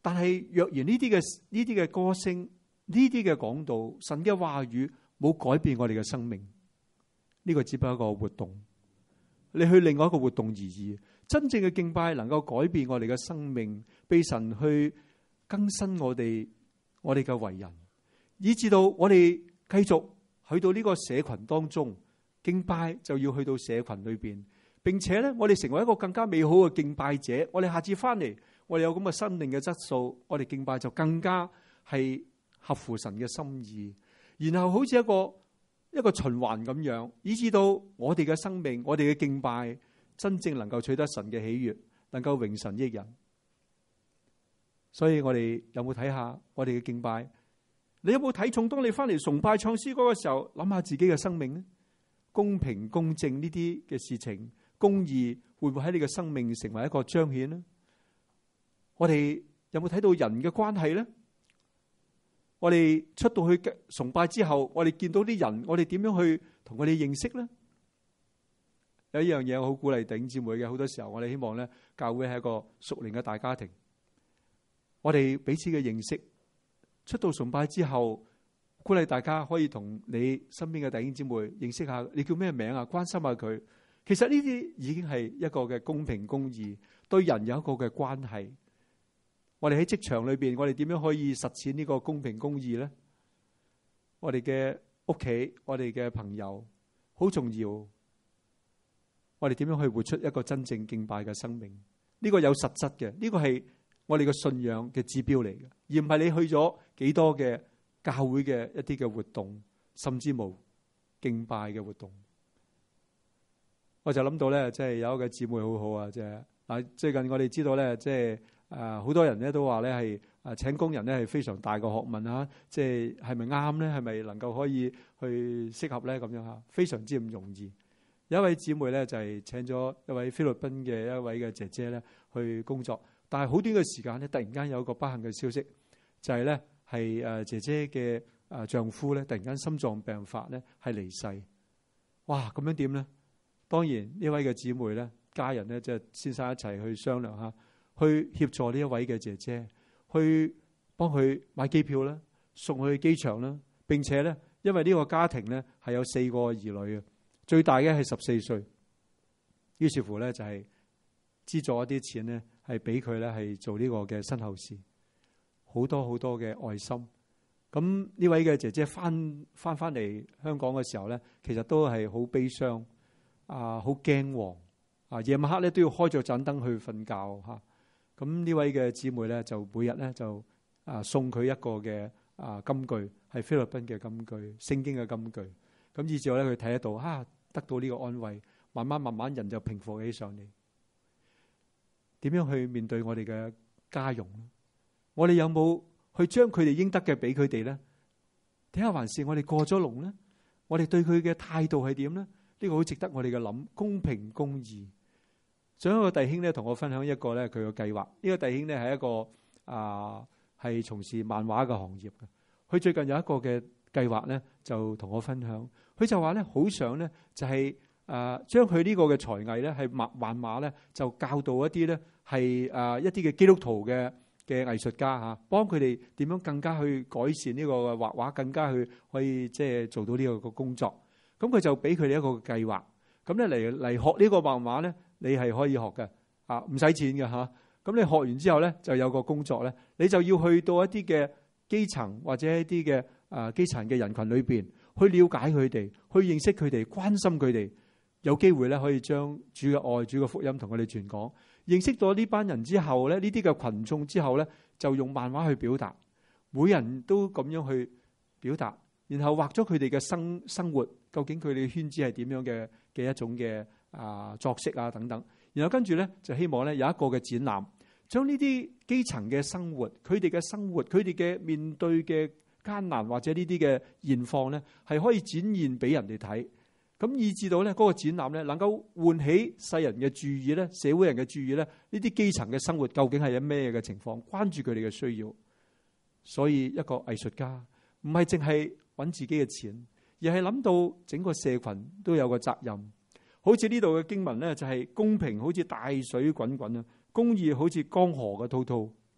但係若然呢啲嘅歌聲、呢啲嘅講道、神嘅話語冇改變我哋嘅生命，呢個只不過一個活動。你去另外一個活動而已。真正嘅敬拜能夠改變我哋嘅生命，被神去更新我哋嘅為人，以至到我哋繼續去到呢個社群當中敬拜，就要去到社群裏邊，並且咧我哋成為一個更加美好嘅敬拜者。我哋下次翻嚟，我哋有咁嘅生命嘅質素，我哋敬拜就更加係合乎神嘅心意。然後好似一個循環咁樣，以至到我哋嘅生命、我哋嘅敬拜真正能夠取得神嘅喜悅，能夠榮神益人。所以我哋有冇睇下我哋嘅敬拜？你有冇睇重？當你翻嚟崇拜唱詩歌嘅時候，諗下自己嘅生命呢？公平公正呢啲嘅事情，公義會唔會喺你嘅生命成為一個彰顯呢？我哋有冇睇到人嘅關係呢？我哋出到去崇拜之後，我哋見到啲人，我哋點樣去同佢哋認識呢？有一樣嘢我好鼓勵弟兄姊妹嘅，好多時候我哋希望咧，教會係一個屬靈嘅大家庭。我哋彼此嘅認識，出到崇拜之後，鼓勵大家可以同你身邊嘅弟兄姊妹認識下，你叫咩名啊？關心下佢。其實呢啲已經係一個嘅公平公義，對人有一個嘅關係。我哋喺職場裏邊，我哋點樣可以實踐呢個公平公義呢？我哋嘅屋企，我哋嘅朋友好重要。我哋點樣去活出一個真正敬拜嘅生命？呢個有實質嘅，呢個係我哋嘅信仰嘅指標嚟嘅，而唔係你去咗幾多嘅教會嘅一啲嘅活動，甚至冇敬拜嘅活動。我就諗到咧，即係有一個姊妹好好啊，即係嗱，最近我哋知道咧，即係好多人咧都話咧係請工人咧係非常大嘅學問啊，即係咪啱咧？係咪能夠可以去適合咧？咁樣嚇，非常之唔容易。有一位姊妹咧就係請咗一位菲律賓嘅一位嘅姐姐咧去工作，但係好短嘅時間咧，突然間有一個不幸嘅消息，就係咧係姐姐嘅丈夫咧突然間心臟病發咧係離世。哇！咁樣點咧？當然呢位嘅姊妹咧，家人咧即係先生一齊去商量下，去協助呢一位嘅姐姐，去幫佢買機票啦，送佢去機場啦。並且咧，因為呢個家庭咧係有4個兒女嘅。最大嘅係14歲，於是乎咧就係資助一啲錢咧，係俾佢咧係做呢個嘅身後事，好多好多嘅愛心。咁呢位嘅姐姐翻嚟香港嘅時候咧，其實都係好悲傷啊，好驚惶啊，夜晚黑咧都要開咗盞燈去瞓覺嚇。咁呢位嘅姊妹咧就每日咧就送佢一個嘅金句，係菲律賓嘅金句，聖經嘅金句。咁以至後咧，佢睇得到得到呢個安慰，慢慢人就平復起上嚟。點樣去面對我哋嘅家傭咧？我哋有冇去將佢哋應得嘅俾佢哋咧？睇下還是我哋過咗龍咧？我哋對佢嘅態度係點咧？呢個好值得我哋嘅諗，公平公義。仲有一個弟兄咧，同我分享一個咧佢嘅計劃。呢個弟兄咧係一個係從事漫畫嘅行業嘅。佢最近有一個嘅計劃咧，就同我分享。佢就話咧，好想咧就係將佢呢個嘅才藝咧，係漫畫咧，就教導一啲咧係一啲嘅基督徒嘅藝術家嚇，幫佢哋點樣更加去改善呢個畫畫，更加去可以即係做到呢個工作。咁佢就俾佢哋一個計劃。咁咧嚟學呢個漫畫咧，你係可以學嘅唔使錢嘅嚇。咁你學完之後咧，就有個工作咧，你就要去到一啲嘅基層或者一啲嘅基層嘅人群裏邊。去了解佢哋，去認識佢哋，關心佢哋，有機會咧可以將主嘅愛、主嘅福音同佢哋傳講。認識咗呢班人之後咧，呢啲嘅群眾之後咧，就用漫畫去表達，每人都咁樣去表達，然後畫咗佢哋嘅生活，究竟佢哋嘅圈子係點樣嘅一種嘅作息啊等等。然後跟住咧就希望咧有一個嘅展覽，將呢啲基層嘅生活、佢哋嘅生活、佢哋嘅面對嘅艱難或者呢啲嘅現況咧，係可以展現俾人哋睇，咁以至到咧嗰個展覽咧，能夠喚起世人嘅注意咧，社會人嘅注意咧，呢啲基層嘅生活究竟係有咩嘅情況，關注佢哋嘅需要。所以一個藝術家唔係淨係揾自己嘅錢，而係諗到整個社群都有個責任。好似呢度嘅經文咧，就係公平好似大水滾滾啊，公義好似江河嘅滔滔。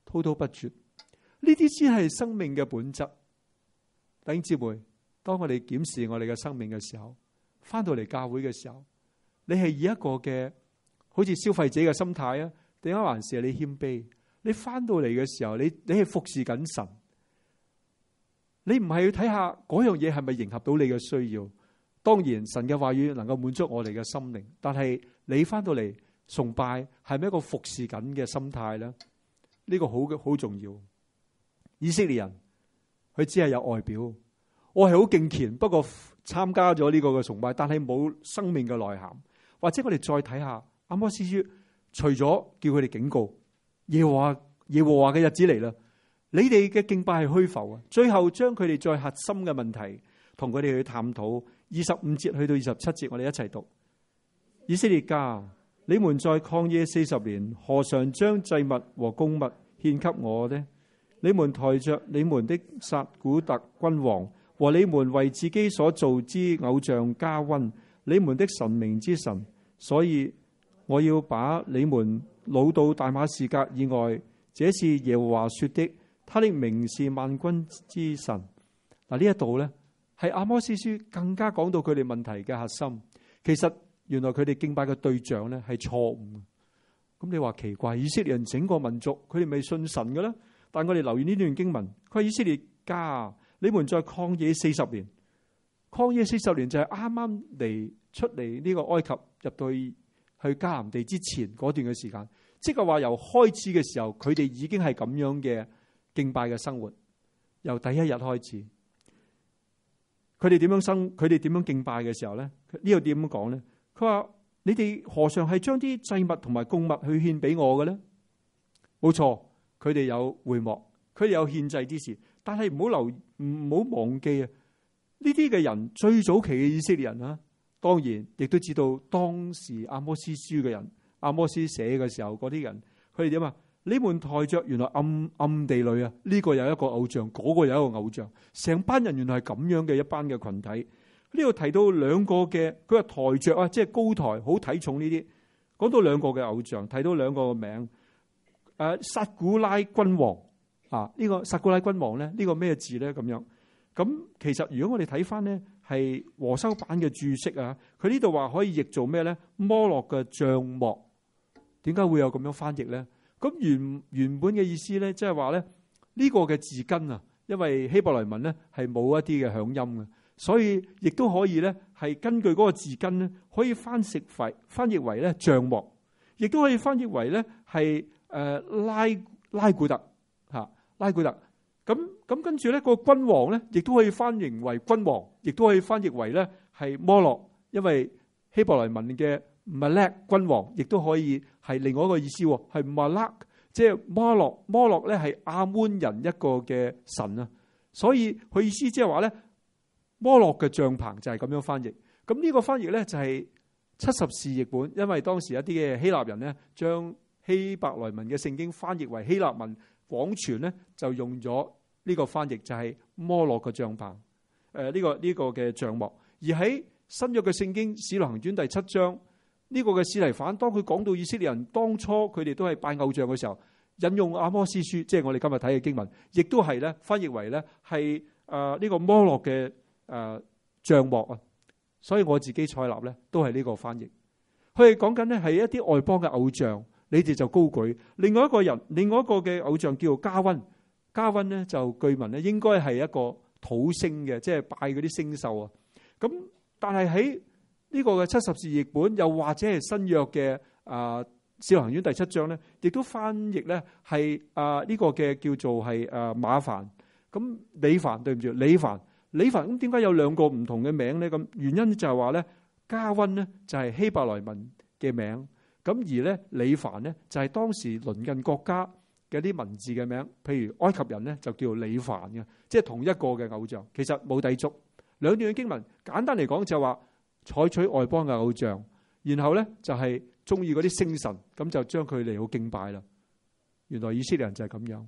滔滔不絕。呢啲先係生命嘅本質。弟兄姊妹，當我哋檢視我哋嘅生命嘅時候，翻到嚟教會嘅時候，你係以一個嘅好似消費者嘅心態啊，定還是你謙卑？你翻到嚟嘅時候，你係服侍緊神，你唔係要睇下嗰樣嘢係咪迎合到你嘅需要。當然神嘅話語能夠滿足我哋嘅心靈，但係你翻到嚟崇拜係咪一個服侍緊嘅心態咧？呢個好重要。以色列人佢只係有外表，我係好敬虔，不過參加咗呢個嘅崇拜，但係冇生命嘅內涵。或者我哋再睇下阿摩司書，除咗叫佢哋警告耶和華嘅日子嚟啦，你哋嘅敬拜係虛浮啊。最後將佢哋再核心嘅問題同佢哋去探討。25節去到27節，我哋一齊讀。以色列家，你們在曠野40年，何嘗將祭物和供物獻給我呢？你們抬着你們的撒古特君王和你們為自己所造之偶像加溫，你們的神明之神，所以我要把你們擄到大馬士革以外。這是耶和華說的，他的名是萬軍之神。嗱，呢一度呢，係阿摩司書更加講到佢哋問題嘅核心。其實原來佢哋敬拜嘅對象呢係錯誤。咁你話奇怪，以色列人整個民族佢哋咪信神嘅咧？但我哋留意呢段經文，佢話以色列家，你們在曠野40年，曠野40年就係啱啱嚟出嚟呢個埃及入到去迦南地之前嗰段嘅時間，即係話由開始嘅時候，佢哋已經係咁樣嘅敬拜嘅生活。由第一日開始，佢哋點樣敬拜嘅時候咧？呢度點樣講咧？佢話你哋何嘗係將啲祭物同埋供物去獻俾我嘅咧？冇錯。佢哋有會幕，佢哋有獻祭之事，但係唔好忘記啊！呢啲嘅人最早期嘅以色列人啊，當然亦都知道當時阿摩司書嘅人，阿摩司寫嘅時候嗰啲人，佢哋點啊？你們抬着原來暗地裏啊，呢個有一個偶像，嗰個有一個偶像，成班人原來係咁樣嘅一班嘅群體。呢度提到兩個嘅，佢話抬着啊，即係高抬，好睇重呢啲。講到兩個嘅偶像，提到兩個嘅名。撒古拉君王啊，呢個撒古拉君王咧，呢個咩字咧？咁樣咁其實如果我哋睇翻咧，係和修版嘅注釋啊，佢呢度話可以譯做咩咧？摩洛嘅帳幕。點解會有咁樣翻譯咧？咁原本嘅意思咧，即係話咧呢個嘅字根啊，因為希伯來文咧係冇一啲嘅響音嘅，所以亦都可以咧係根據嗰個字根咧，可以翻譯為咧帳幕，亦都可以翻譯為咧係。拉古特吓，拉古特咁跟住咧個君王咧，亦都可以翻譯為君王，亦都可以翻譯為咧係摩洛，因為希伯來文嘅Malak君王，亦都可以係另外一個意思，係Malak，即係摩洛。摩洛咧係亞捫人一個嘅神啊，所以佢意思即係話咧摩洛嘅帳篷就係咁樣翻譯。咁呢個翻譯咧就係70士譯本，因為當時一啲嘅希臘人咧將希伯來文嘅聖經翻譯為希臘文廣傳咧，就用咗呢個翻譯，就係摩洛嘅帳篷。呢個嘅帳幕。而喺新約嘅聖經《使徒行傳》第7章，呢個嘅司提反當佢講到以色列人當初佢哋都係拜偶像嘅時候，引用阿摩司書，即係我哋今日睇嘅經文，亦都係咧翻譯為咧係呢個摩洛嘅帳幕啊。所以我自己採納咧都係呢個翻譯。佢哋講緊咧係一啲外邦嘅偶像。你哋就高舉另外一個嘅偶像叫做加溫。加溫咧就據聞咧應該係一個土星嘅，即係拜嗰啲星獸啊。咁但係喺呢個嘅70士譯本，又或者係新約嘅使徒行傳第7章咧，亦都翻譯咧係呢個嘅叫做係馬凡。咁李凡，對唔住，李凡咁點解有兩個唔同嘅名咧？咁原因就係話咧加溫咧就係希伯來文嘅名。咁而咧，李凡咧就係當時鄰近國家嘅啲文字嘅名，譬如埃及人咧就叫李凡嘅，即係同一個嘅偶像，其實冇抵觸。兩段嘅經文簡單嚟講就係話採取外邦嘅偶像，然後咧就係中意嗰啲星神，咁就將佢嚟好敬拜啦。原來以色列人就係咁樣。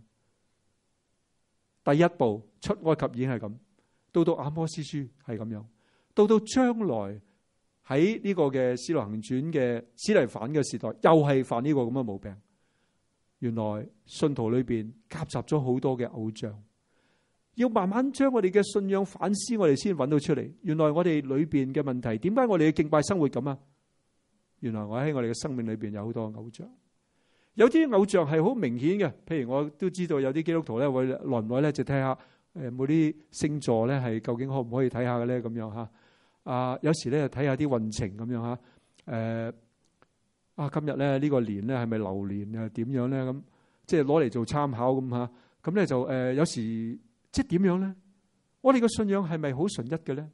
第一步出埃及已經係咁，到阿摩司書係咁樣，到將來。喺呢個嘅使徒行傳嘅司提反嘅時代，又係犯呢個咁嘅毛病。 原來信徒裏邊夾雜咗好多嘅偶像，要慢慢將我哋嘅信仰反思，我哋先揾到出嚟。原來我哋裏邊嘅問題，點解我哋嘅敬拜生活咁啊？原來我喺我哋嘅生命裏邊有好多偶像，有啲偶像係好明顯嘅。譬如我都知道有啲基督徒咧會耐唔耐咧就睇下每啲星座咧係究竟可唔可以睇下嘅咧，咁樣吓。有時咧睇下啲運程咁樣吓。今日咧呢個年咧係咪流年啊？點樣咧？咁即係攞嚟做參考咁吓。咁咧就有時即係點樣咧？我哋嘅信仰係咪好純一嘅咧？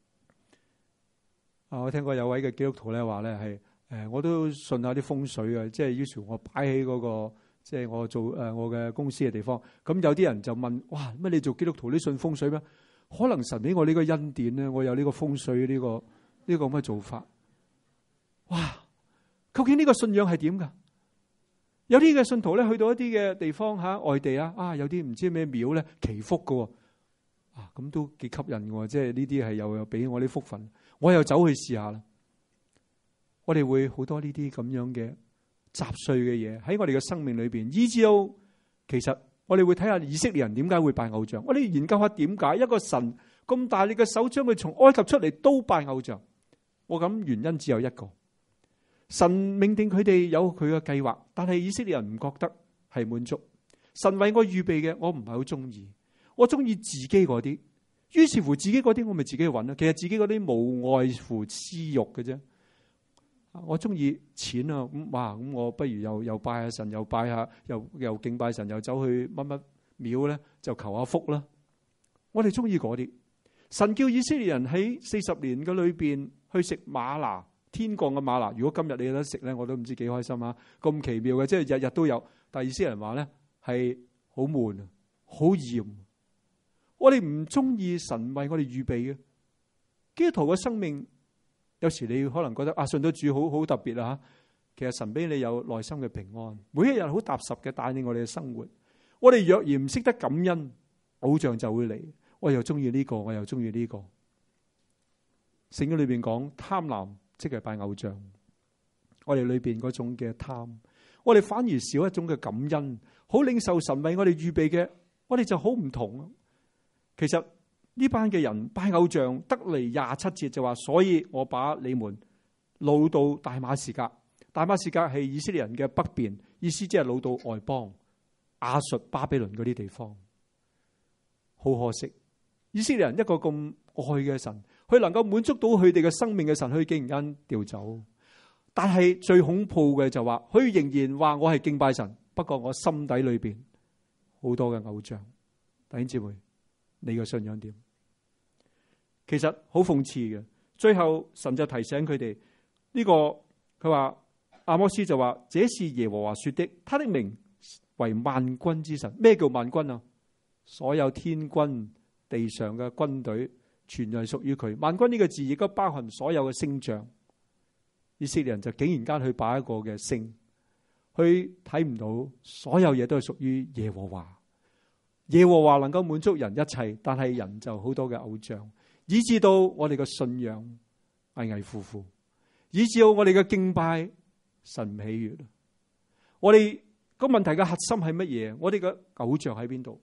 我聽過有位嘅基督徒咧話咧係我都信下啲風水嘅，即係於是我擺喺嗰個即係我做我嘅公司嘅地方。咁有啲人就問：哇，乜你做基督徒你信風水咩？可能神俾我呢個恩典咧，我有呢個風水呢個咁嘅做法。哇！究竟呢個信仰係點噶？有啲嘅信徒咧去到一啲嘅地方外地有啲唔知咩廟咧祈福噶，咁都幾吸引嘅，即係呢啲係又俾我啲福分，我又走去試下啦。我哋會好多呢啲咁樣嘅雜碎嘅嘢喺我哋嘅生命裏邊，以至到其實我哋會睇下以色列人點解會拜偶像。我哋研究下點解一個神咁大力嘅手將佢從埃及出嚟都拜偶像。我諗原因只有一個。神命定佢哋有佢嘅計劃，但係以色列人唔覺得係滿足。神為我預備嘅，我唔係好中意，我中意自己嗰啲。於是乎自己嗰啲我咪自己去揾啦。其實自己嗰啲無外乎私欲嘅啫。我中意錢啊，咁我不如又拜下神，又拜下又敬拜神，又走去乜乜廟咧就求下福啦。我哋中意嗰啲。神叫以色列人喺40年嘅裏邊去食嗎哪。天降嘅嗎哪，如果今日你有得食咧，我都唔知幾開心啊！咁奇妙嘅，即係日日都有。但係以色列人話咧係好悶啊，好厭。我哋唔中意神為我哋預備嘅基督徒嘅生命。有時你可能覺得信到主好特別啊！其實神俾你有內心嘅平安，每一日好踏實嘅帶領我哋嘅生活。我哋若然唔識得感恩，偶像就會嚟。我又中意呢個，我又中意呢個。聖經裏邊講貪婪。即係拜偶像，我哋裏邊嗰種嘅貪，我哋反而少一種嘅感恩，好領受神為我哋預備嘅，我哋就好唔同。其實呢班嘅人拜偶像得嚟27節就話，所以我把你們擄到大馬士革。大馬士革係以色列人嘅北邊，意思即係擄到外邦亞述、巴比倫嗰啲地方。好可惜，以色列人一個咁愛嘅神。佢能夠滿足到佢哋嘅生命嘅神，佢竟然間調走。但係最恐怖嘅就話，佢仍然話我係敬拜神，不過我心底裏邊好多嘅偶像。弟兄姊妹，你嘅信仰點？其實好諷刺嘅。最後神就提醒佢哋呢個，佢話阿摩斯就話：這是耶和華說的，他的名為萬軍之神。咩叫萬軍啊？所有天軍地上嘅軍隊。全係屬於佢。萬軍呢個字亦都包含所有嘅星象。以色列人就竟然間去拜一個嘅星，佢睇唔到所有嘢都係屬於耶和華。耶和華能夠滿足人一切，但係人就好多嘅偶像，以致到我哋嘅信仰危危乎乎，以致到我哋嘅敬拜神唔喜悅。我哋個問題嘅核心係乜嘢？我哋嘅偶像喺邊度？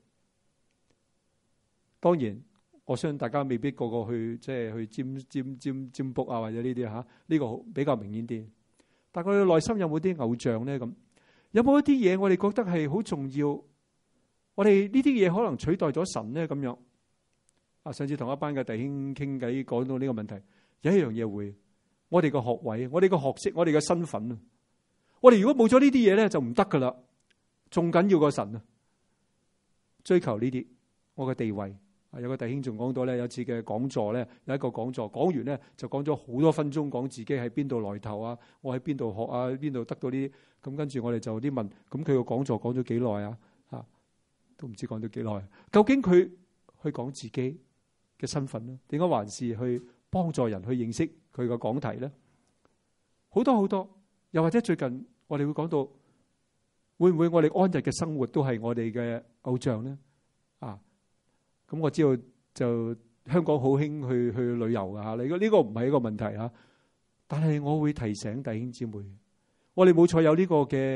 當然。我相信大家未必個個去即係去占卜或者呢啲呢個比較明顯啲。但係我哋內心有冇啲偶像咧？咁有冇一啲嘢我哋覺得係好重要？我哋呢啲嘢可能取代咗神咧？咁樣上次同一班嘅弟兄傾偈，講到呢個問題，有一樣嘢會，我哋個學位、我哋個學識、我哋嘅身份啊，我哋如果冇咗呢啲嘢咧，就唔得噶啦。仲緊要過神啊！追求呢啲，我嘅地位。有個弟兄仲講到咧，有次嘅講座咧，有一個講座講完咧，就講咗好多分鐘，講自己喺邊度來頭啊，我喺邊度學啊，邊度得到呢啲咁。跟住我哋就啲問，咁佢個講座講咗幾耐啊？都唔知講咗幾耐。究竟佢去講自己嘅身份咧，點解還是去幫助人去認識佢個講題咧？好多好多，又或者最近我哋會講到，會唔會我哋安逸嘅生活都係我哋嘅偶像咧？咁我知道就香港好興去旅遊噶吓，呢個唔係一個問題吓，但係我會提醒弟兄姊妹，我哋冇錯有呢個嘅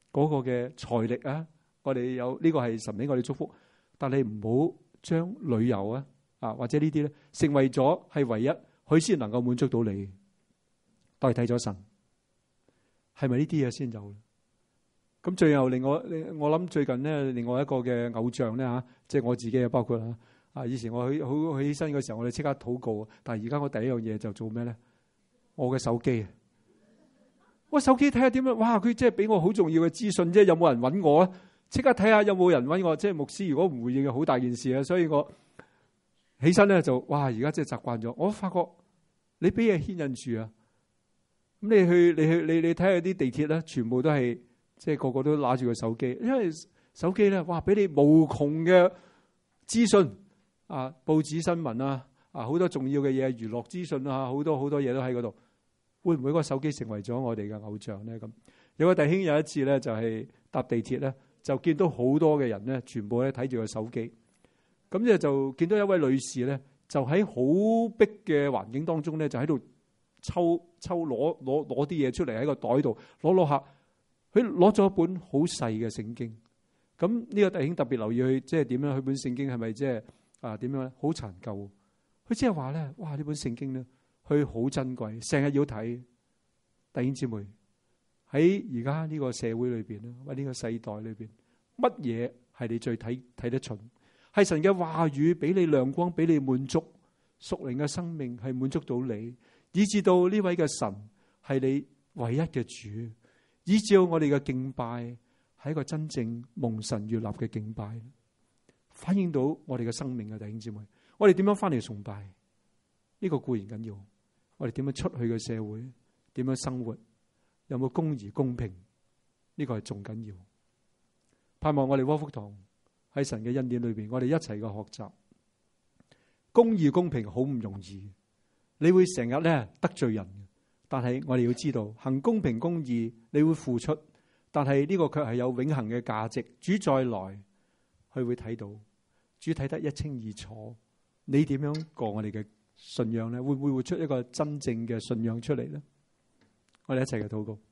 嗰個嘅財力啊，我哋有呢個係神俾我哋祝福，但係唔好將旅遊啊或者呢啲咧成為咗係唯一佢先能夠滿足到你，代替咗神，係咪呢啲嘢先有？咁最後我諗最近咧另外一個嘅偶像咧吓，即係我自己啊，包括啊以前我好起身嘅時候，我哋即刻禱告，但係而家我第一樣嘢就做咩咧？我嘅手機，我手機睇下點樣，哇！佢即係俾我好重要嘅資訊，即係有冇人揾我啊？即刻睇下有冇人揾我，即係牧師如果唔回應，好大件事啊！所以我起身咧就哇，而家即係習慣咗。我發覺你俾嘢牽引住啊！咁你睇下啲地鐵咧，全部都係即係個個都拿住個手機，因為手機咧哇，俾你無窮嘅資訊啊，報紙新聞啊，好多重要嘅嘢，娛樂資訊啊，好多嘢都喺嗰度。會唔會個手機成為咗我哋嘅偶像咧？咁有個弟兄有一次咧，就係搭地鐵咧，就見到好多嘅人咧，全部咧睇住個手機。咁咧就見到一位女士咧，就喺好逼嘅環境當中咧，就喺度攞啲嘢出嚟喺個袋度攞下，佢攞咗一本好細嘅聖經。咁呢個弟兄特別留意佢，即係點樣？佢本聖經係咪即係點樣咧？好殘舊。佢即係話咧，哇！呢本聖經咧，佢好珍貴，成日要睇。弟兄姊妹喺而家呢個社會裏邊咧，或者呢個世代裏邊，乜嘢係你最睇得重？係神嘅話語俾你亮光，俾你滿足屬靈嘅生命，係滿足到你，以至到呢位嘅神係你唯一嘅主，以至到我哋嘅敬拜係一個真正蒙神悅納嘅敬拜，反映到我哋嘅生命嘅。弟兄姊妹，我哋點樣翻嚟崇拜？呢個固然緊要，我哋點樣出去嘅社會，點樣生活，有冇公義公平？呢個係仲緊要。盼望我哋窩福堂喺神嘅恩典裏邊，我哋一齊嘅學習公義公平好唔容易。你會成日咧得罪人，但係我哋要知道行公平公義，你會付出，但係呢個卻係有永恆嘅價值。主再來，佢會睇到，主睇得一清二楚。你點樣過我哋嘅信仰咧？會唔會活出一個真正嘅信仰出嚟咧？我哋一齊嘅禱告。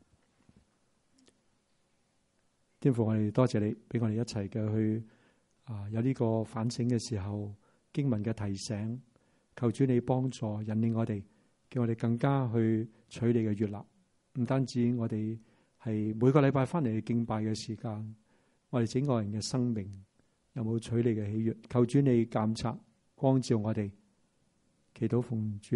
天父，我哋多謝你俾我哋一齊嘅去有呢個反省嘅時候，經文嘅提醒，求主你幫助引領我哋，叫我哋更加去取你嘅悅納。唔單止我哋係每個禮拜翻嚟敬拜嘅時間，我哋整個人嘅生命有冇取你嘅喜悅？求主你監察光照我哋，祈禱奉主